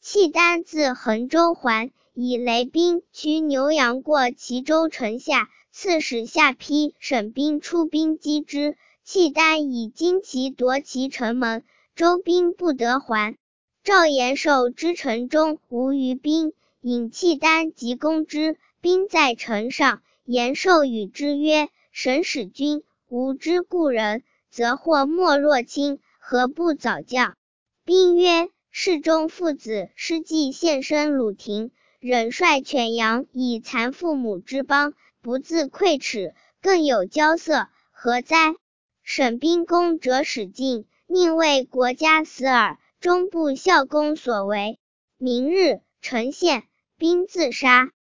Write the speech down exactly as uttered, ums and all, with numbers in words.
契丹自衡州还，以雷兵驱牛羊过齐州城下，刺史下邳省兵出兵击之，契丹以旌旗夺其城门，州兵不得还。赵延寿知城中无余兵，引契丹急攻之，兵在城上。延寿与之曰：神使君，吾之故人，则或莫若卿，何不早教？兵曰：世中父子失计献身鲁庭，忍率犬羊以残父母之邦，不自愧耻，更有骄色，何哉？省兵攻者使尽，宁为国家死耳，终不效公所为。明日，陈县兵自杀。